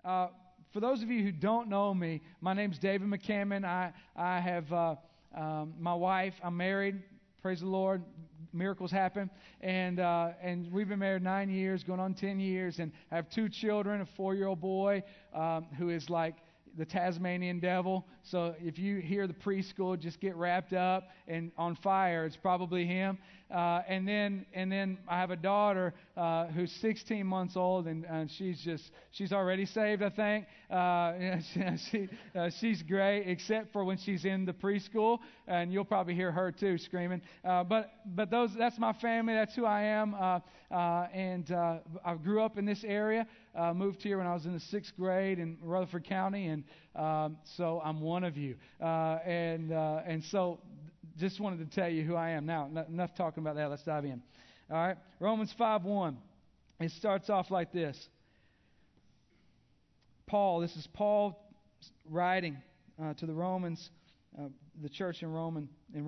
For those of you who don't know me, my name's David McCammon. I have my wife. I'm married. Praise the Lord. Miracles happen. And we've been married 9 years, going on 10 years. And I have 2 children, a 4-year-old boy who is like the Tasmanian devil. So if you hear the preschool just get wrapped up and on fire, it's probably him. And then I have a daughter who's 16 months old, and she's already saved, I think. She's great, except for when she's in the preschool, and you'll probably hear her too screaming. But that's my family. That's who I am. And I grew up in this area. Moved here when I was in the 6th grade in Rutherford County, and so I'm one of you. And so just wanted to tell you who I am. Now, enough talking about that. Let's dive in. All right, Romans 5:1. It starts off like this. This is Paul writing to the Romans, the church in Rome.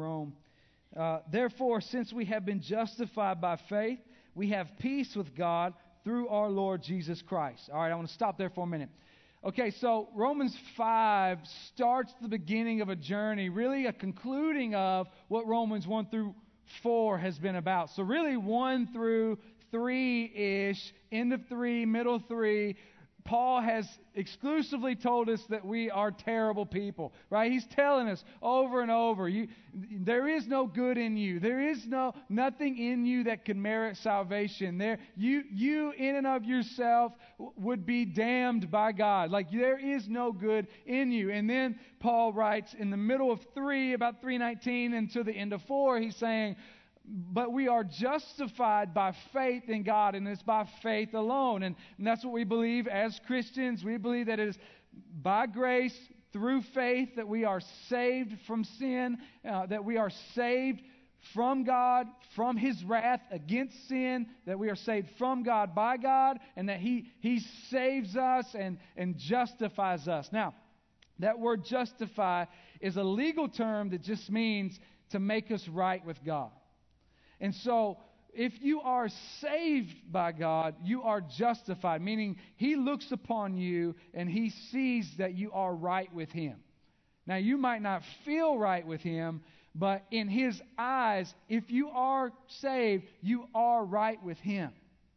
Therefore, since we have been justified by faith, we have peace with God through our Lord Jesus Christ. All right, I want to stop there for a minute. Okay, so Romans 5 starts the beginning of a journey, really a concluding of what Romans 1 through 4 has been about. So really 1 through 3-ish, end of 3, middle 3, Paul has exclusively told us that we are terrible people, right? He's telling us over and over, there is no good in you. There is nothing in you that can merit salvation. You in and of yourself would be damned by God. Like there is no good in you. And then Paul writes in the middle of 3, about 3:19 until the end of 4, he's saying, but we are justified by faith in God, and it's by faith alone. And that's what we believe as Christians. We believe that it is by grace, through faith, that we are saved from sin, that we are saved from God, from His wrath against sin, that we are saved from God by God, and that He saves us and justifies us. Now, that word justify is a legal term that just means to make us right with God. And so, if you are saved by God, you are justified, meaning He looks upon you and He sees that you are right with Him. Now, you might not feel right with Him, but in His eyes, if you are saved, you are right with Him.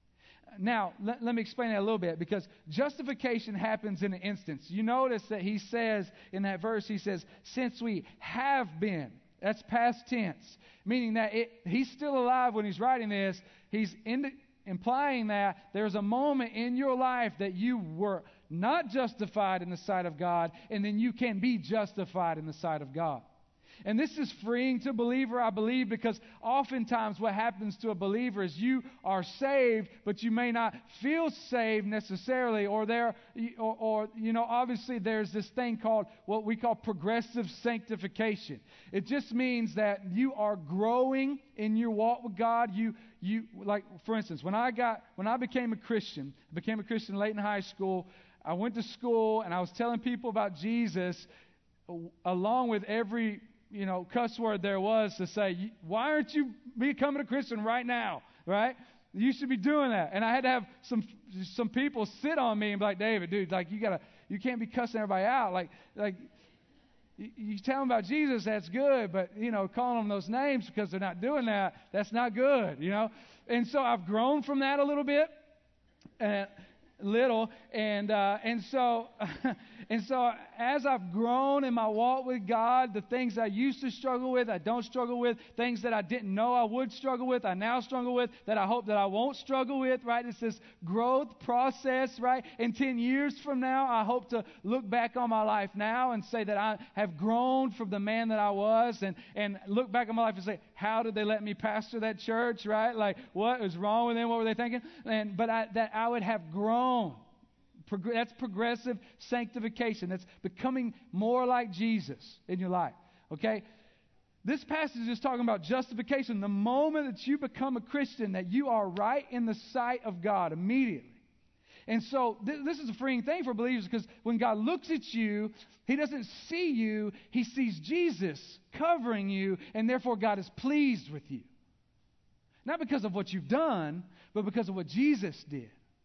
Now, let me explain that a little bit, because justification happens in an instance. You notice that he says, in that verse, he says, since we have been. That's past tense, meaning that he's still alive when he's writing this. He's implying that there's a moment in your life that you were not justified in the sight of God, and then you can be justified in the sight of God. And this is freeing to a believer, I believe, because oftentimes what happens to a believer is you are saved, but you may not feel saved necessarily, or obviously there's this thing called what we call progressive sanctification. It just means that you are growing in your walk with God. You like, for instance, when I became a Christian, late in high school. I went to school and I was telling people about Jesus, along with every cuss word there was to say, why aren't you becoming a Christian right now, right? You should be doing that. And I had to have some people sit on me and be like, David, dude, like you can't be cussing everybody out. Like you tell them about Jesus, that's good, but calling them those names because they're not doing that, that's not good, And so I've grown from that a little bit. And so as I've grown in my walk with God, the things I used to struggle with, I don't struggle with. Things that I didn't know I would struggle with, I now struggle with, that I hope that I won't struggle with, right? It's this growth process, right? In 10 years from now, I hope to look back on my life now and say that I have grown from the man that I was, and look back on my life and say, how did they let me pastor that church, right? Like, what was wrong with them? What were they thinking? But I would have grown. That's progressive sanctification. That's becoming more like Jesus in your life. Okay? This passage is talking about justification. The moment that you become a Christian, that you are right in the sight of God immediately. And so this is a freeing thing for believers, because when God looks at you, He doesn't see you. He sees Jesus covering you, and therefore God is pleased with you. Not because of what you've done, but because of what Jesus did.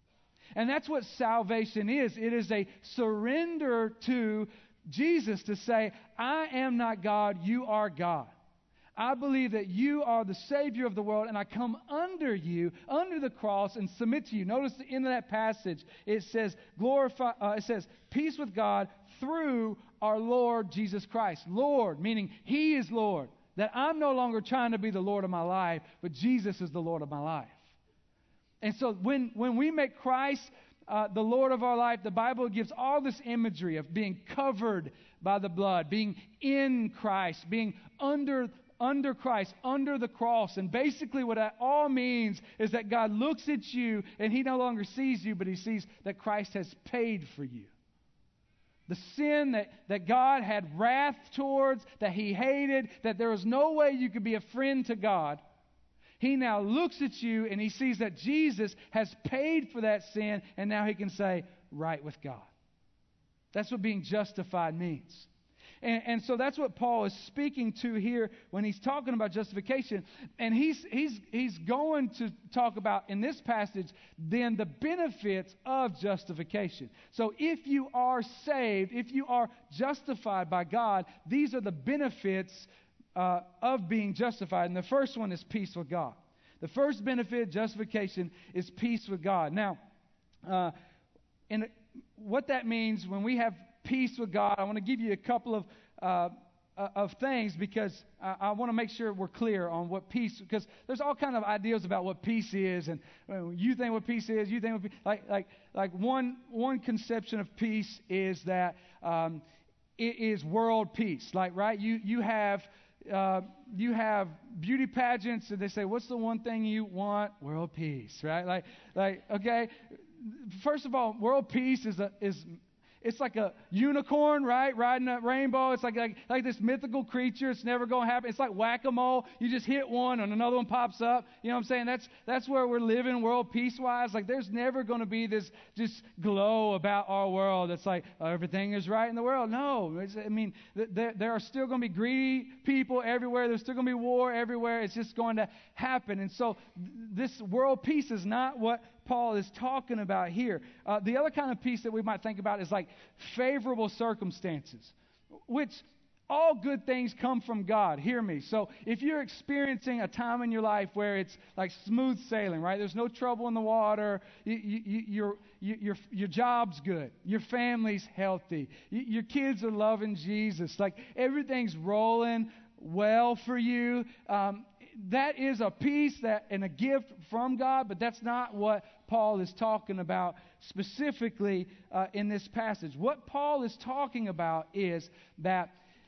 And that's what salvation is. It is a surrender to Jesus to say, I am not God, you are God. I believe that you are the Savior of the world, and I come under you, under the cross, and submit to you. Notice the end of that passage. It says, peace with God through our Lord Jesus Christ. Lord, meaning He is Lord. That I'm no longer trying to be the Lord of my life, but Jesus is the Lord of my life. And so when we make Christ the Lord of our life, the Bible gives all this imagery of being covered by the blood, being in Christ, being under Christ, under the cross. And basically what that all means is that God looks at you and He no longer sees you, but He sees that Christ has paid for you. The sin that God had wrath towards, that He hated, that there was no way you could be a friend to God, He now looks at you and He sees that Jesus has paid for that sin, and now He can say, right with God. That's what being justified means. And so that's what Paul is speaking to here when he's talking about justification. And he's going to talk about in this passage then the benefits of justification. So if you are saved, if you are justified by God, these are the benefits of being justified. And the first one is peace with God. The first benefit of justification is peace with God. Now, and what that means when we have peace with God, I want to give you a couple of things because I want to make sure we're clear on what peace, because there's all kind of ideas about what peace is, and you think what peace is, you think what peace, like one conception of peace is that it is world peace. Like, right, you have beauty pageants, and they say, what's the one thing you want? World peace, right? Like okay, first of all, world peace is it's like a unicorn, right? Riding a rainbow. It's like this mythical creature. It's never going to happen. It's like whack-a-mole. You just hit one and another one pops up. You know what I'm saying? That's where we're living world peace-wise. Like there's never going to be this just glow about our world. It's like everything is right in the world. No. There are still going to be greedy people everywhere. There's still going to be war everywhere. It's just going to happen. And so this world peace is not what Paul is talking about here. The other kind of peace that we might think about is like favorable circumstances, which all good things come from God. Hear me. So if you're experiencing a time in your life where it's like smooth sailing, right? There's no trouble in the water. Your job's good. Your family's healthy. Your kids are loving Jesus. Like everything's rolling well for you. That is a peace and a gift from God, but that's not what Paul is talking about specifically in this passage. What Paul is talking about is that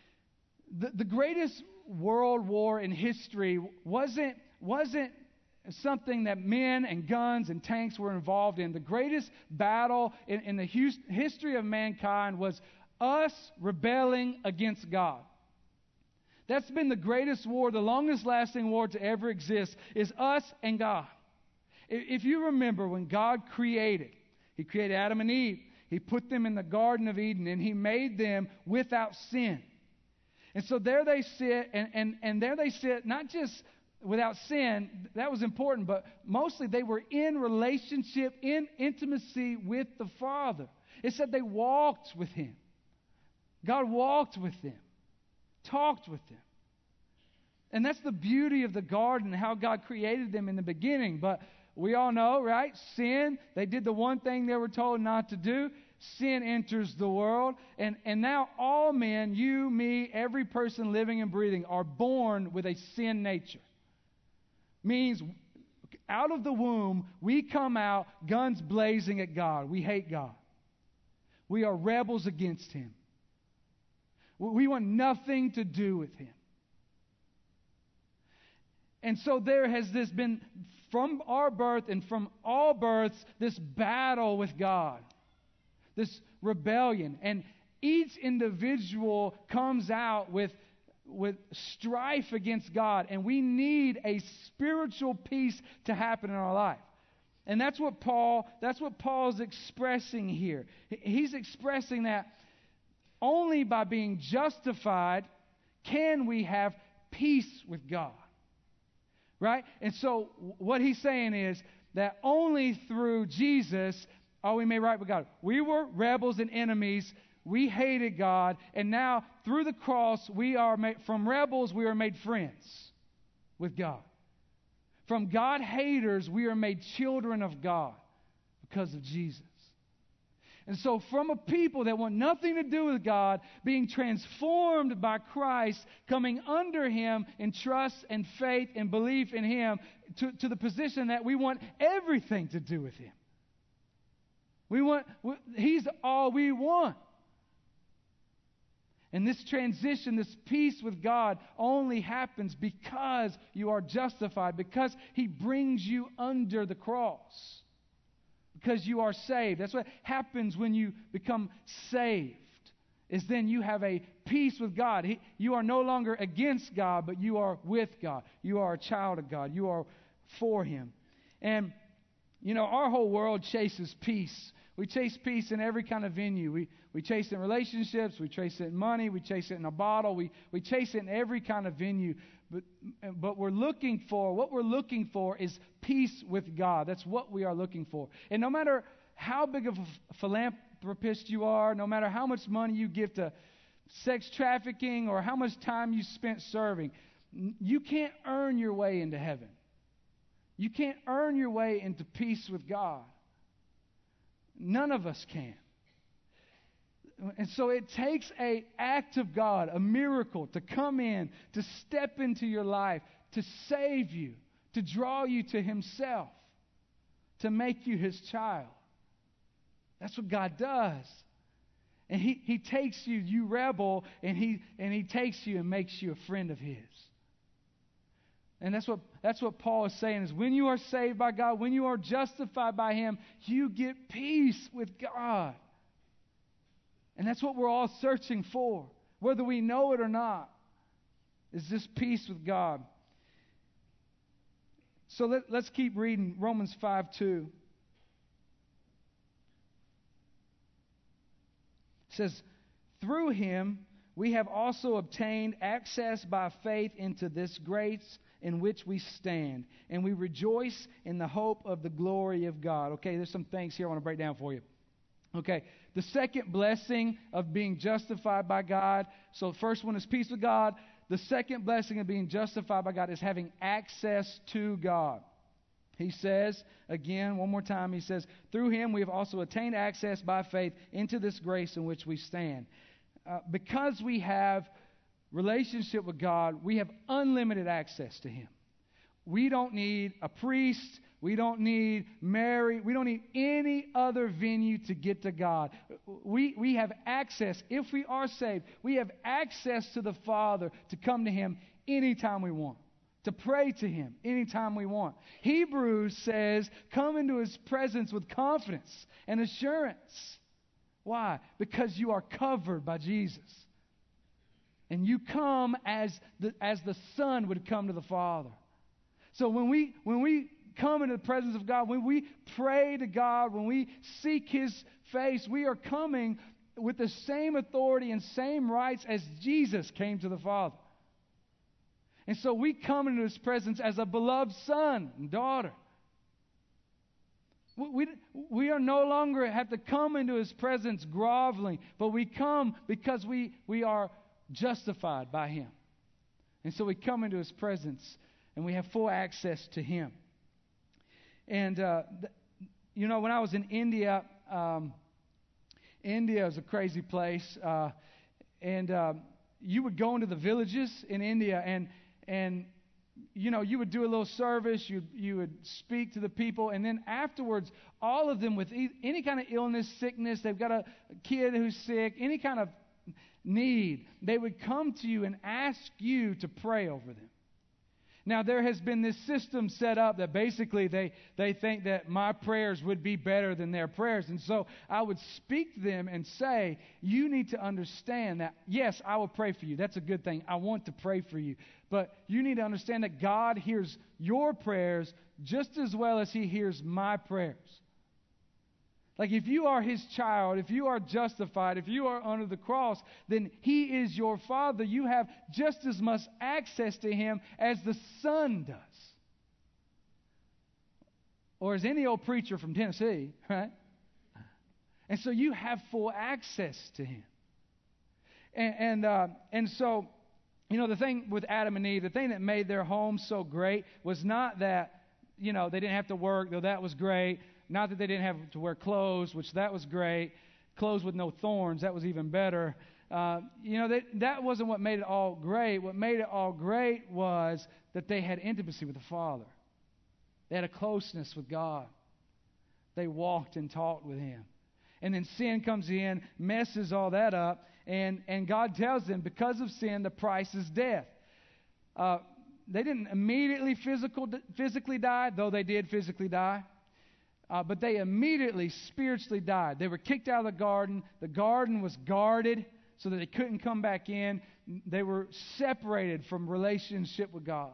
the greatest world war in history wasn't something that men and guns and tanks were involved in. The greatest battle in the history of mankind was us rebelling against God. That's been the greatest war, the longest lasting war to ever exist, is us and God. If you remember when God created, He created Adam and Eve. He put them in the Garden of Eden, and He made them without sin. And so there they sit, and there they sit, not just without sin, that was important, but mostly they were in relationship, in intimacy with the Father. It said they walked with Him. God walked with them. Talked with them. And that's the beauty of the garden, how God created them in the beginning. But we all know, right? Sin, they did the one thing they were told not to do. Sin enters the world. And now all men, you, me, every person living and breathing are born with a sin nature. Means out of the womb, we come out guns blazing at God. We hate God. We are rebels against Him. We want nothing to do with Him. And so there has this been, from our birth and from all births, this battle with God, this rebellion. And each individual comes out with strife against God. And we need a spiritual peace to happen in our life. And that's what Paul's expressing here. He's expressing that only by being justified can we have peace with God. Right? And so what he's saying is that only through Jesus are we made right with God? We were rebels and enemies. We hated God. And now, through the cross, from rebels, we are made friends with God. From God haters, we are made children of God because of Jesus. And so from a people that want nothing to do with God, being transformed by Christ, coming under Him in trust and faith and belief in Him, to the position that we want everything to do with Him. He's all we want. And this transition, this peace with God only happens because you are justified, because He brings you under the cross. Because you are saved. That's what happens when you become saved, is then you have a peace with God. You are no longer against God, but you are with God. You are a child of God. You are for Him. And, our whole world chases peace. We chase peace in every kind of venue. We chase it in relationships. We chase it in money. We chase it in a bottle. We chase it in every kind of venue. But what we're looking for is peace with God. That's what we are looking for. And no matter how big of a philanthropist you are, no matter how much money you give to sex trafficking or how much time you spent serving, you can't earn your way into heaven. You can't earn your way into peace with God. None of us can. And so it takes an act of God, a miracle, to come in, to step into your life, to save you, to draw you to Himself, to make you His child. That's what God does. And He takes you, you rebel, and He takes you and makes you a friend of His. And that's what Paul is saying, is when you are saved by God, when you are justified by Him, you get peace with God. And that's what we're all searching for, whether we know it or not, is this peace with God. So let's keep reading Romans 5:2. It says, through Him we have also obtained access by faith into this grace in which we stand, and we rejoice in the hope of the glory of God. Okay, there's some things here I want to break down for you. Okay, the second blessing of being justified by God. So the first one is peace with God. The second blessing of being justified by God is having access to God. He says, again, one more time, he says, through Him we have also attained access by faith into this grace in which we stand. Because we have relationship with God, we have unlimited access to Him. We don't need a priest. We don't need Mary. We don't need any other venue to get to God. We have access. If we are saved, we have access to the Father to come to Him anytime we want, to pray to Him anytime we want. Hebrews says, come into His presence with confidence and assurance. Why? Because you are covered by Jesus. And you come as the Son would come to the Father. So when we come into the presence of God, when we pray to God, when we seek His face, we are coming with the same authority and same rights as Jesus came to the Father. And so we come into His presence as a beloved son and daughter. We are no longer have to come into His presence groveling, but we come because we are justified by Him. And so we come into His presence and we have full access to Him. And, when I was in India, India is a crazy place. You would go into the villages in India and you would do a little service, you would speak to the people, and then afterwards, all of them with any kind of illness, sickness, they've got a kid who's sick, any kind of need, they would come to you and ask you to pray over them. Now, there has been this system set up that basically they think that my prayers would be better than their prayers. And so I would speak to them and say, you need to understand that, yes, I will pray for you. That's a good thing. I want to pray for you. But you need to understand that God hears your prayers just as well as He hears my prayers. Like if you are His child, if you are justified, if you are under the cross, then He is your Father. You have just as much access to Him as the Son does. Or as any old preacher from Tennessee, right? And so you have full access to Him. And so, the thing with Adam and Eve, the thing that made their home so great was not that, they didn't have to work, though that was great. Not that they didn't have to wear clothes, which that was great. Clothes with no thorns, that was even better. That wasn't what made it all great. What made it all great was that they had intimacy with the Father. They had a closeness with God. They walked and talked with Him. And then sin comes in, messes all that up, and God tells them, because of sin, the price is death. They didn't immediately physically die, though they did physically die. But they immediately spiritually died. They were kicked out of the garden. The garden was guarded so that they couldn't come back in. They were separated from relationship with God.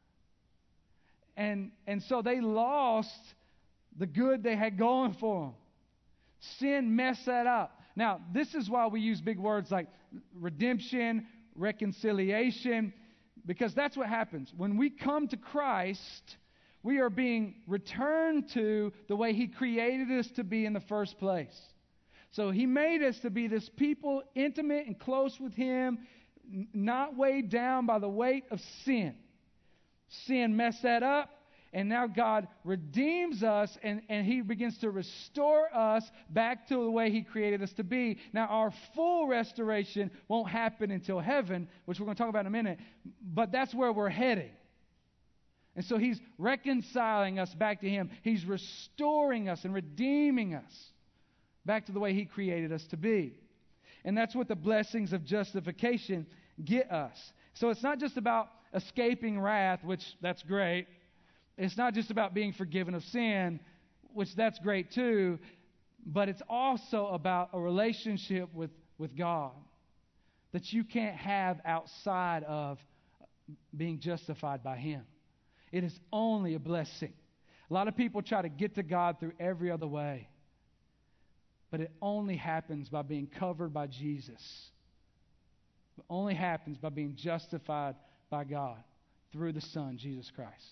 And so they lost the good they had going for them. Sin messed that up. Now, this is why we use big words like redemption, reconciliation, because that's what happens. When we come to Christ, we are being returned to the way He created us to be in the first place. So He made us to be this people intimate and close with Him, not weighed down by the weight of sin. Sin messed that up, and now God redeems us, and He begins to restore us back to the way He created us to be. Now, our full restoration won't happen until heaven, which we're going to talk about in a minute, but that's where we're heading. And so He's reconciling us back to Him. He's restoring us and redeeming us back to the way He created us to be. And that's what the blessings of justification get us. So it's not just about escaping wrath, which that's great. It's not just about being forgiven of sin, which that's great too. But it's also about a relationship with God that you can't have outside of being justified by Him. It is only a blessing. A lot of people try to get to God through every other way. But it only happens by being covered by Jesus. It only happens by being justified by God through the Son, Jesus Christ.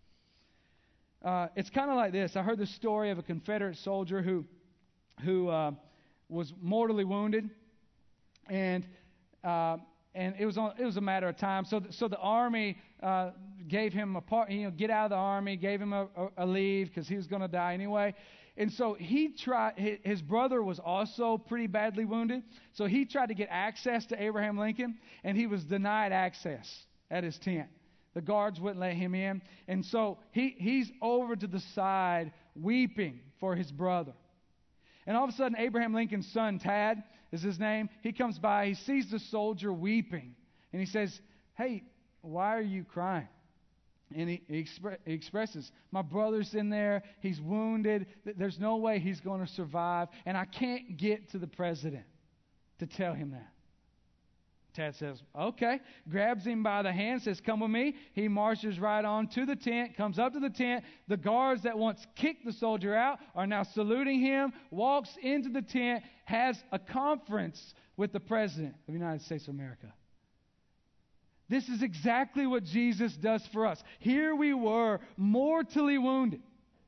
It's kind of like this. I heard the story of a Confederate soldier who was mortally wounded, and it was a matter of time. So the army gave him get out of the army, gave him a leave because he was going to die anyway. And so he tried. His brother was also pretty badly wounded, so he tried to get access to Abraham Lincoln, and he was denied access at his tent. The guards wouldn't let him in, and so he's over to the side weeping for his brother. And all of a sudden, Abraham Lincoln's son, Tad is his name, he comes by, he sees the soldier weeping, and he says, "Hey, why are you crying?" And he expresses, "My brother's in there, he's wounded, there's no way he's going to survive, and I can't get to the president to tell him that." Tad says, "Okay," grabs him by the hand, says, "Come with me." He marches right on to the tent, comes up to the tent. The guards that once kicked the soldier out are now saluting him, walks into the tent, has a conference with the President of the United States of America. This is exactly what Jesus does for us. Here we were, mortally wounded.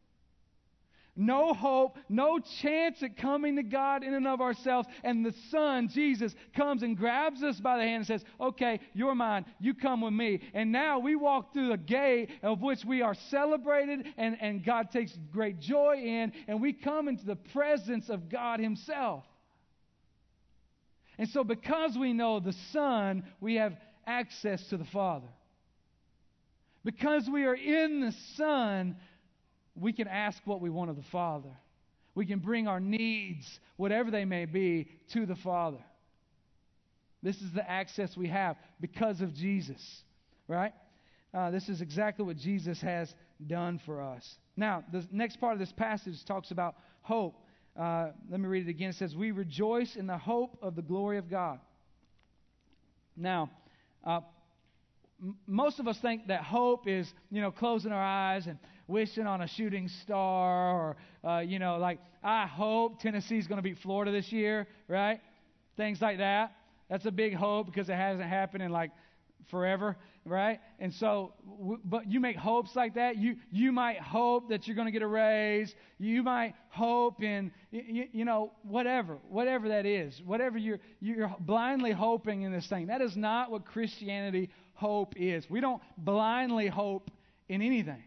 No hope, no chance at coming to God in and of ourselves. And the Son, Jesus, comes and grabs us by the hand and says, "Okay, you're mine. You come with me." And now we walk through the gate of which we are celebrated and God takes great joy in. And we come into the presence of God Himself. And so because we know the Son, we have access to the Father. Because we are in the Son, we can ask what we want of the Father. We can bring our needs, whatever they may be, to the Father. This is the access we have because of Jesus, right? This is exactly what Jesus has done for us. Now, the next part of this passage talks about hope. Let me read it again. It says, "We rejoice in the hope of the glory of God." Now, most of us think that hope is, closing our eyes and wishing on a shooting star, or, like, I hope Tennessee's going to beat Florida this year, right? Things like that. That's a big hope because it hasn't happened in, forever, right? And so, but you make hopes like that. You might hope that you're going to get a raise. You might hope in, whatever that is. Whatever you're blindly hoping in this thing. That is not what Christianity hope is. We don't blindly hope in anything.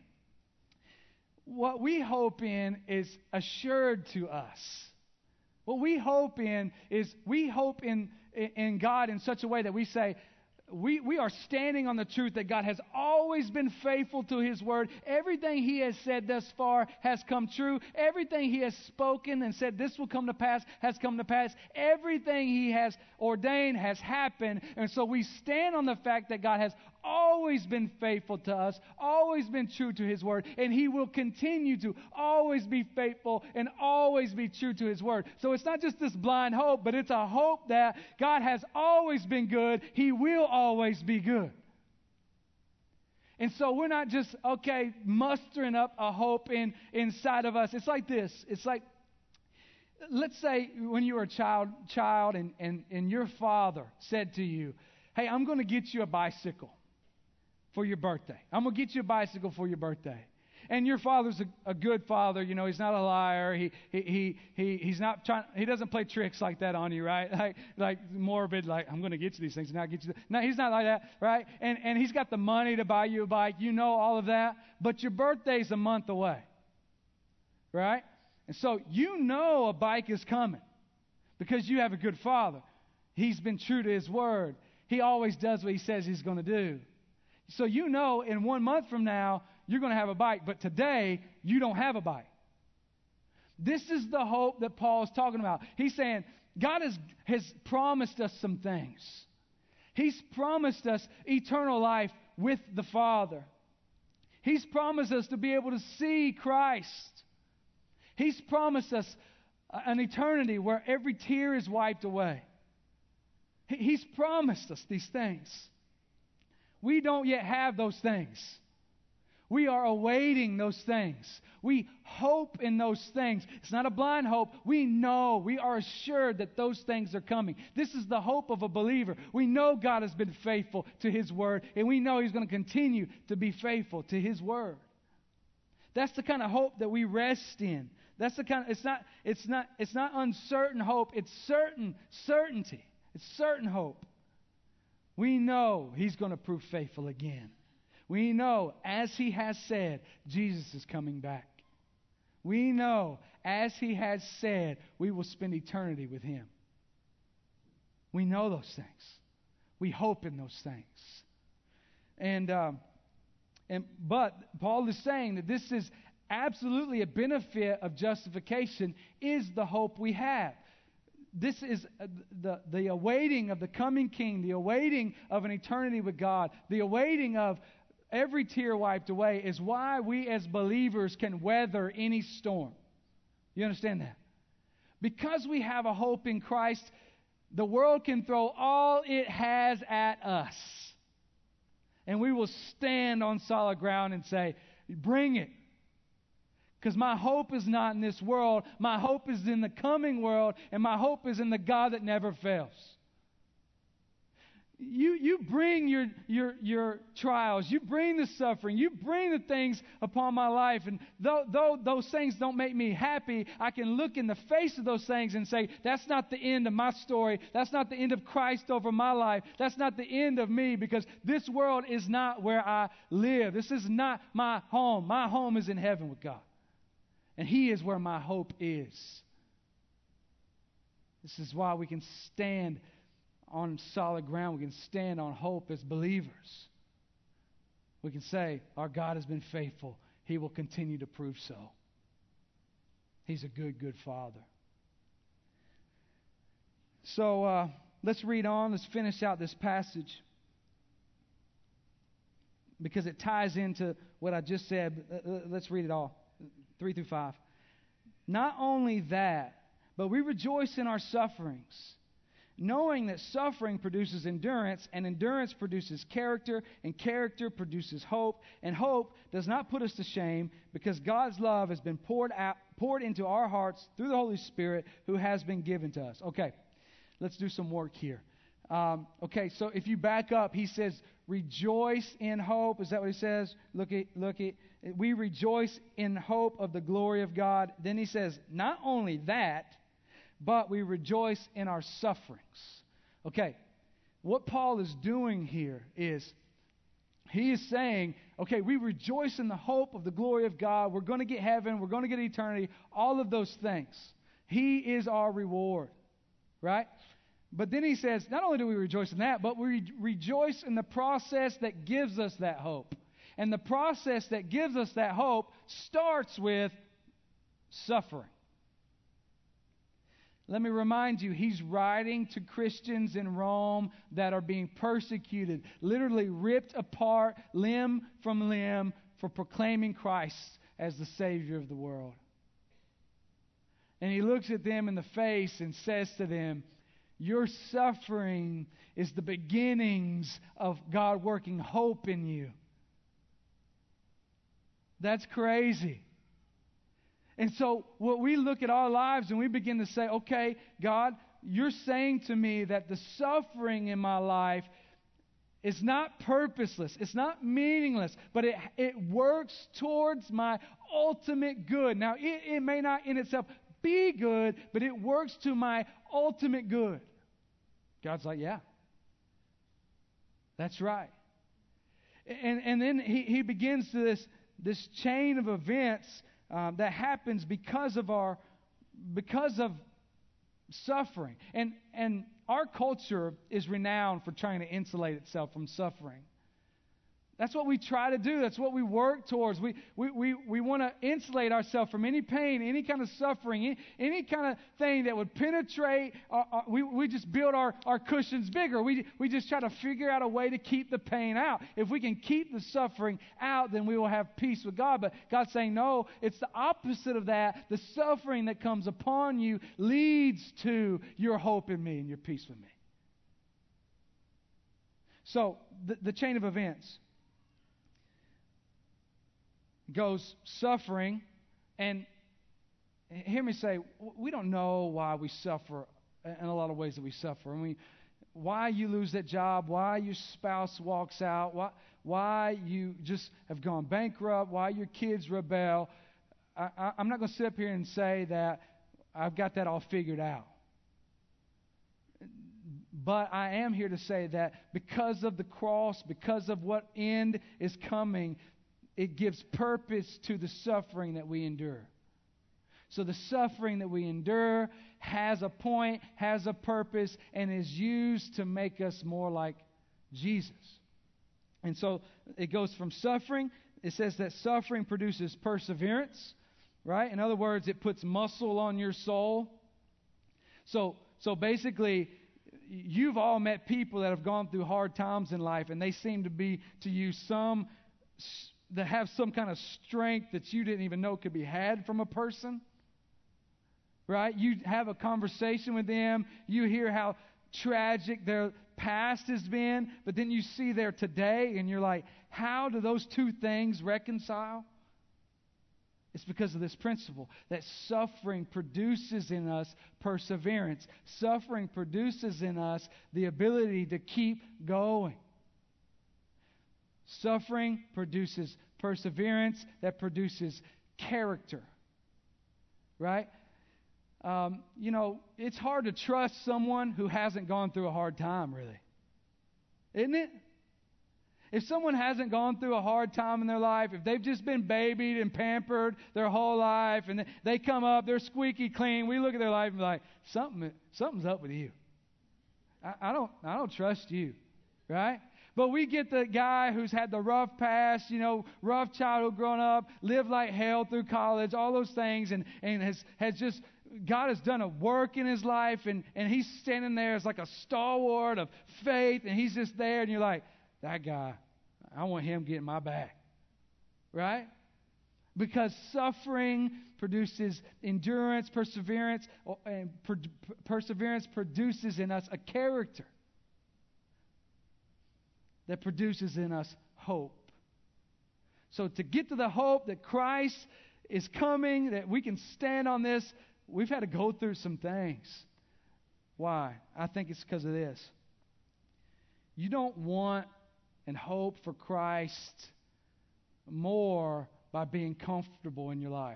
What we hope in is assured to us. What we hope in is we hope in God in such a way that we say, we are standing on the truth that God has always been faithful to His Word. Everything He has said thus far has come true. Everything He has spoken and said this will come to pass has come to pass. Everything He has ordained has happened. And so we stand on the fact that God has always been faithful to us, always been true to His Word, and He will continue to always be faithful and always be true to His Word. So it's not just this blind hope, but it's a hope that God has always been good. He will always be good. And so we're not just, mustering up a hope inside of us. It's like this. It's like, let's say when you were a child and your father said to you, hey, I'm going to get you a bicycle for your birthday. I'm going to get you a bicycle for your birthday. And your father's a good father. He's not a liar. He's not trying. He doesn't play tricks like that on you, right? Like morbid, like I'm going to get you these things and I'll get you. No, he's not like that, right? And he's got the money to buy you a bike. All of that. But your birthday's a month away, right? And so a bike is coming because you have a good father. He's been true to His Word. He always does what He says He's going to do. So in 1 month from now, you're going to have a bike, but today, you don't have a bike. This is the hope that Paul is talking about. He's saying, God has promised us some things. He's promised us eternal life with the Father. He's promised us to be able to see Christ. He's promised us an eternity where every tear is wiped away. He's promised us these things. We don't yet have those things. We are awaiting those things. We hope in those things. It's not a blind hope. We know, we are assured that those things are coming. This is the hope of a believer. We know God has been faithful to His Word, and we know He's going to continue to be faithful to His Word. That's the kind of hope that we rest in. That's the kind of, it's not uncertain hope. It's certainty. It's certain hope. We know He's going to prove faithful again. We know, as He has said, Jesus is coming back. We know, as He has said, we will spend eternity with Him. We know those things. We hope in those things. But Paul is saying that this is absolutely a benefit of justification, is the hope we have. This is the awaiting of the coming King, the awaiting of an eternity with God, the awaiting of every tear wiped away is why we as believers can weather any storm. You understand that? Because we have a hope in Christ, the world can throw all it has at us. And we will stand on solid ground and say, bring it. Because my hope is not in this world. My hope is in the coming world. And my hope is in the God that never fails. You bring your trials. You bring the suffering. You bring the things upon my life. And though those things don't make me happy, I can look in the face of those things and say, that's not the end of my story. That's not the end of Christ over my life. That's not the end of me, because this world is not where I live. This is not my home. My home is in heaven with God. And He is where my hope is. This is why we can stand on solid ground. We can stand on hope as believers. We can say, our God has been faithful. He will continue to prove so. He's a good, good Father. So let's read on. Let's finish out this passage, because it ties into what I just said. Let's read it all. 3 through 5. Not only that, but we rejoice in our sufferings, knowing that suffering produces endurance, and endurance produces character, and character produces hope, and hope does not put us to shame, because God's love has been poured into our hearts through the Holy Spirit who has been given to us. Okay, let's do some work here. Okay, so if you back up, he says, rejoice in hope. Is that what he says? Look at. We rejoice in hope of the glory of God. Then he says, not only that, but we rejoice in our sufferings. Okay, what Paul is doing here is he is saying, okay, we rejoice in the hope of the glory of God. We're going to get heaven. We're going to get eternity. All of those things. He is our reward, right? But then he says, not only do we rejoice in that, but we rejoice in the process that gives us that hope. And the process that gives us that hope starts with suffering. Let me remind you, he's writing to Christians in Rome that are being persecuted, literally ripped apart limb from limb for proclaiming Christ as the Savior of the world. And he looks at them in the face and says to them, your suffering is the beginnings of God working hope in you. That's crazy. And so what we look at our lives and we begin to say, okay, God, you're saying to me that the suffering in my life is not purposeless. It's not meaningless, but it works towards my ultimate good. Now, it may not in itself be good, but it works to my ultimate good. God's like, yeah, that's right. And then he begins to this chain of events that happens because of suffering. And our culture is renowned for trying to insulate itself from suffering. That's what we try to do. That's what we work towards. We want to insulate ourselves from any pain, any kind of suffering, any kind of thing that would penetrate. We just build our cushions bigger. We just try to figure out a way to keep the pain out. If we can keep the suffering out, then we will have peace with God. But God's saying, no, it's the opposite of that. The suffering that comes upon you leads to your hope in me and your peace with me. So, the chain of events goes suffering, and hear me say, we don't know why we suffer in a lot of ways that we suffer. I mean, why you lose that job, why your spouse walks out, why you just have gone bankrupt, why your kids rebel. I'm not going to sit up here and say that I've got that all figured out. But I am here to say that because of the cross, because of what end is coming, it gives purpose to the suffering that we endure. So the suffering that we endure has a point, has a purpose, and is used to make us more like Jesus. And so it goes from suffering. It says that suffering produces perseverance, right? In other words, it puts muscle on your soul. So basically, you've all met people that have gone through hard times in life, and they seem to be to you that have some kind of strength that you didn't even know could be had from a person. Right? You have a conversation with them. You hear how tragic their past has been, but then you see their today, and you're like, how do those two things reconcile? It's because of this principle that suffering produces in us perseverance. Suffering produces in us the ability to keep going. Suffering produces perseverance that produces character. Right? It's hard to trust someone who hasn't gone through a hard time, really. Isn't it? If someone hasn't gone through a hard time in their life, if they've just been babied and pampered their whole life, and they come up, they're squeaky clean, we look at their life and be like, something's up with you. I don't trust you, right? But we get the guy who's had the rough past, rough childhood growing up, lived like hell through college, all those things, and has just, God has done a work in his life, and he's standing there as like a stalwart of faith, and he's just there, and you're like, that guy, I want him getting my back. Right? Because suffering produces endurance, perseverance, and perseverance produces in us a character that produces in us hope. So to get to the hope that Christ is coming, that we can stand on this, we've had to go through some things. Why? I think it's because of this. You don't want and hope for Christ more by being comfortable in your life.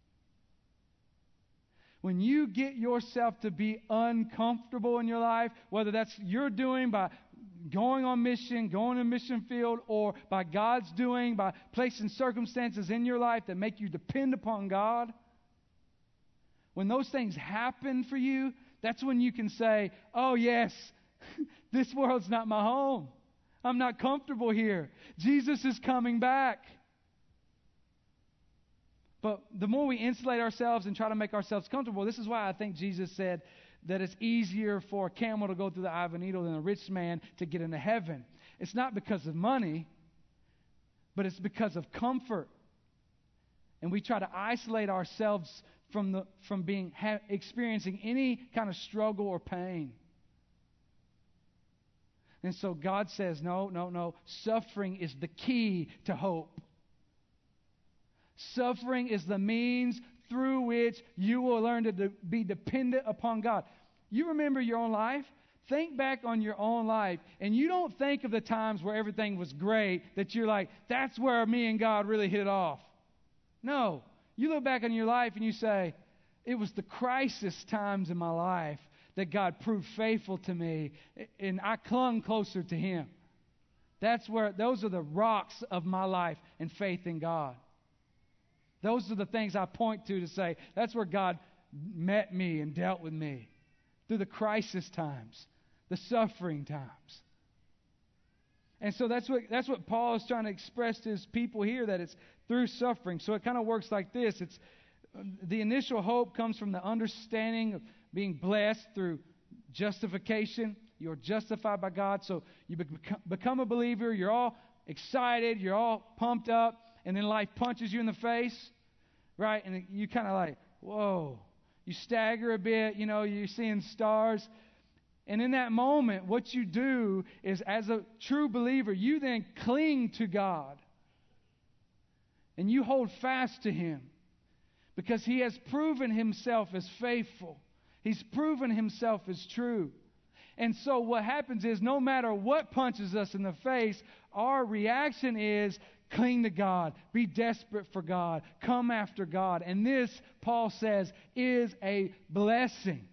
When you get yourself to be uncomfortable in your life, whether that's you're doing by going on mission, going to mission field, or by God's doing, by placing circumstances in your life that make you depend upon God, when those things happen for you, that's when you can say, oh yes, this world's not my home. I'm not comfortable here. Jesus is coming back. But the more we insulate ourselves and try to make ourselves comfortable, this is why I think Jesus said that it's easier for a camel to go through the eye of a needle than a rich man to get into heaven. It's not because of money, but it's because of comfort. And we try to isolate ourselves from experiencing any kind of struggle or pain. And so God says, no. Suffering is the key to hope. Suffering is the means through which you will learn to be dependent upon God. You remember your own life? Think back on your own life, and you don't think of the times where everything was great, that you're like, that's where me and God really hit it off. No. You look back on your life and you say, it was the crisis times in my life that God proved faithful to me, and I clung closer to Him. Those are the rocks of my life and faith in God. Those are the things I point to say, that's where God met me and dealt with me. Through the crisis times, the suffering times. And so that's what Paul is trying to express to his people here, that it's through suffering. So it kind of works like this. It's the initial hope comes from the understanding of being blessed through justification. You're justified by God. So you become a believer. You're all excited. You're all pumped up. And then life punches you in the face, right? And you kind of like, whoa. You stagger a bit, you're seeing stars. And in that moment, what you do is, as a true believer, you then cling to God. And you hold fast to Him. Because He has proven Himself as faithful. He's proven Himself as true. And so what happens is, no matter what punches us in the face, our reaction is, cling to God. Be desperate for God. Come after God. And this, Paul says, is a blessing.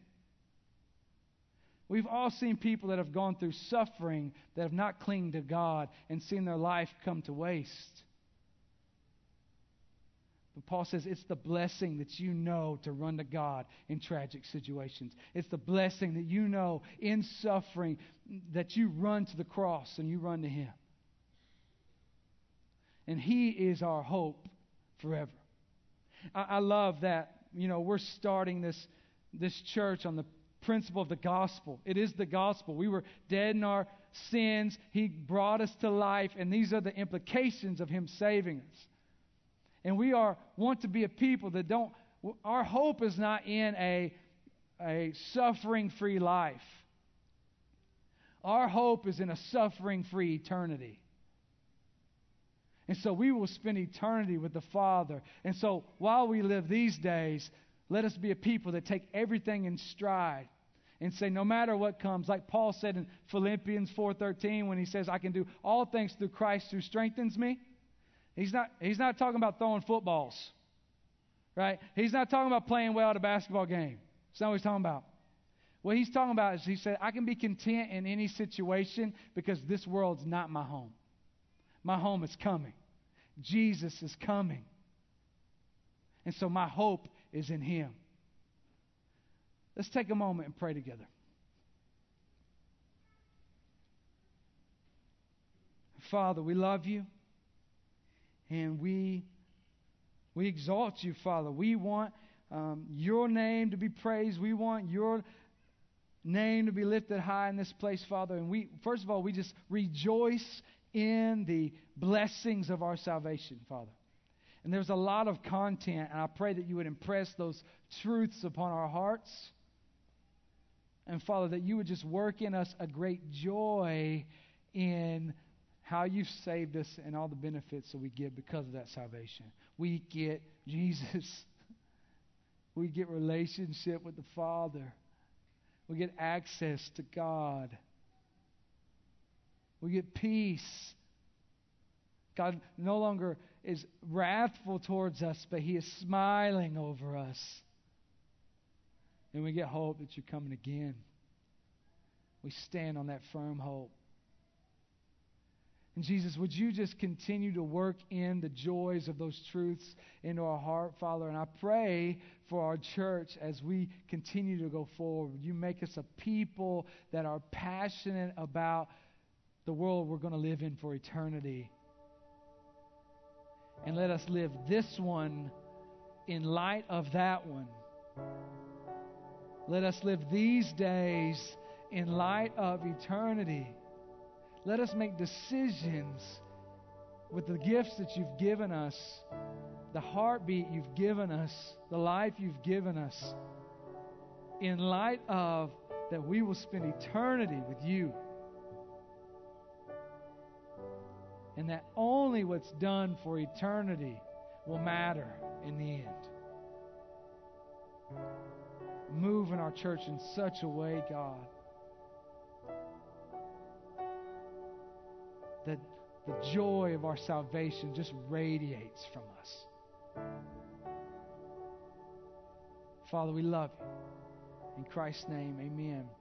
We've all seen people that have gone through suffering that have not clinged to God and seen their life come to waste. But Paul says it's the blessing that you know to run to God in tragic situations. It's the blessing that you know in suffering that you run to the cross and you run to Him. And He is our hope forever. I love that, we're starting this church on the principle of the gospel. It is the gospel. We were dead in our sins. He brought us to life, and these are the implications of Him saving us. And we want to be a people that our hope is not in a suffering-free life. Our hope is in a suffering-free eternity. And so we will spend eternity with the Father. And so while we live these days, let us be a people that take everything in stride and say, no matter what comes, like Paul said in Philippians 4:13 when he says, I can do all things through Christ who strengthens me. He's not talking about throwing footballs, right? He's not talking about playing well at a basketball game. That's not what he's talking about. What he's talking about is, he said, I can be content in any situation because this world's not my home. My home is coming. Jesus is coming. And so my hope is in Him. Let's take a moment and pray together. Father, we love You. And we exalt You, Father. We want Your name to be praised. We want Your name to be lifted high in this place, Father. And first of all, we just rejoice in the blessings of our salvation, Father. And there's a lot of content, and I pray that You would impress those truths upon our hearts. And Father, that You would just work in us a great joy in how You've saved us and all the benefits that we get because of that salvation. We get Jesus. We get relationship with the Father. We get access to God. We get peace. God no longer is wrathful towards us, but He is smiling over us. And we get hope that you're coming again. We stand on that firm hope. And Jesus, would you just continue to work in the joys of those truths into our heart, Father? And I pray for our church as we continue to go forward. Would you make us a people that are passionate about the world we're going to live in for eternity? And let us live this one in light of that one. Let us live these days in light of eternity. Let us make decisions with the gifts that you've given us, the heartbeat you've given us, the life you've given us, in light of that we will spend eternity with you. And that only what's done for eternity will matter in the end. Move in our church in such a way, God, that the joy of our salvation just radiates from us. Father, we love you. In Christ's name, amen.